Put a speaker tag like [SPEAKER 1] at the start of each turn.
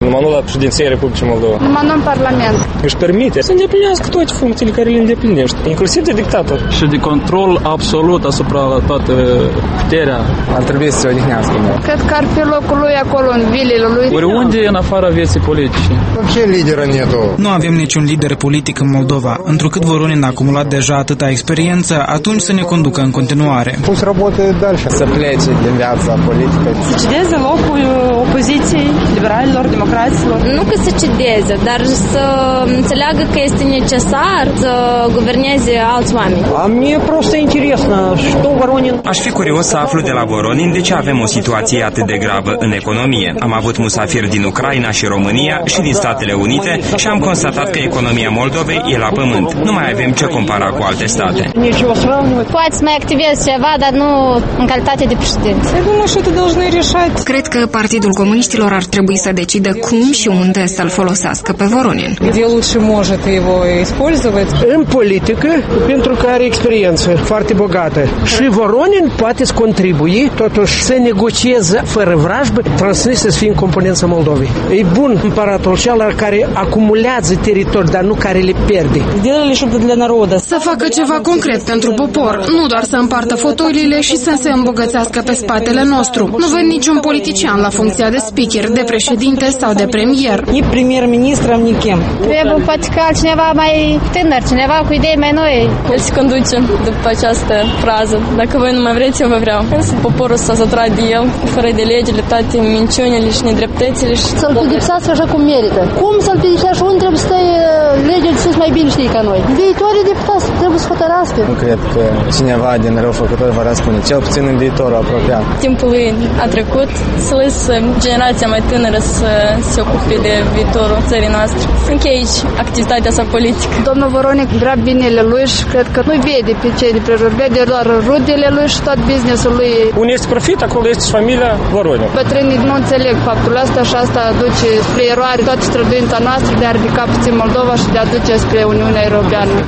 [SPEAKER 1] Numai nu la președinția Republicii Moldova.
[SPEAKER 2] Numai nu în Parlament.
[SPEAKER 1] Își permite să îndeplinească toate funcțiile care le îndeplinește, inclusiv de dictator.
[SPEAKER 3] Și de control absolut asupra toată puterea.
[SPEAKER 4] Ar trebui să se odihnească.
[SPEAKER 2] Cred că ar fi locul lui acolo, în vilele lui.
[SPEAKER 3] Oriunde în afara vieții politice.
[SPEAKER 5] Ce lideră netu?
[SPEAKER 6] Nu avem niciun lider politic în Moldova. Întrucât Voronin a acumulat deja atâta experiență, atunci să ne conducă în continuare.
[SPEAKER 5] Cum să работает дальше?
[SPEAKER 4] Să plece din viața politică.
[SPEAKER 7] Să cedeze locul opoziției, liberalilor, democraților.
[SPEAKER 8] Nu că să cedeze, dar să înțeleagă că este necesar să guverneze alți oameni.
[SPEAKER 9] Mie просто интересно, что Voronin...
[SPEAKER 10] Aș fi curios să aflu de la Voronin de ce avem o situație atât de gravă în economie. Am avut musafiri din Ucraina și România și din Statele Unite și am constatat că economia Moldovei e la pământ. Nu mai avem ce compara cu alte state.
[SPEAKER 8] Poate să mai activezi ceva, dar nu în calitate de președinte.
[SPEAKER 11] Cred că Partidul Comuniștilor ar trebui să decidă cum și unde să-l folosească pe Voronin.
[SPEAKER 9] În politică, pentru că are experiență foarte bogată. Și Voronin poate să contribui, totuși, să negocieze fără vrajbă, Transnistria să fie în componența Moldovei. E bun împăratul acela care acumulează teritorii, dar nu care le pierde.
[SPEAKER 11] Să facă ceva concret pentru popor, nu doar să împartă fotoliile și să se îmbogățească pe spatele nostru. Nu văd niciun politician la funcția de speaker, de președinte sau de premier.
[SPEAKER 7] Ni premier-ministru, ni chem.
[SPEAKER 8] Trebuie poate că altcineva mai tânăr, cineva cu idei mai noi. El se conduce după această frază. Dacă voi nu mai vreți, eu vă vreau. Însă poporul s-a săturat de el, fără de legile, toate minciunile și nedreptățile.
[SPEAKER 2] Să-l pedepsească așa cum merită. Cum să-l pedepsească? Unde trebuie să stai legile sus mai bine știi ca noi? Viitorii deputați trebuie să hotărască.
[SPEAKER 4] Nu cred că cineva din răufăcător va răspunde, cel puțin în viitorul apropiat.
[SPEAKER 8] Timpul lui a trecut, să lăsă generația mai tânără să se ocupe de viitorul țării noastre. Să încheie aici activitatea sa politică.
[SPEAKER 2] Domnul Voronin vrea binele lui și cred că nu vede pe cei de prejur, vede doar rudele lui și tot businessul lui.
[SPEAKER 1] Unde este profit, acolo este și familia Voronin.
[SPEAKER 2] Bătrânii nu înțeleg faptul ăsta și asta duce spre eroare toată străduința noastră de a ridica puțin Moldova și de a duce spre Uniunea Europeană.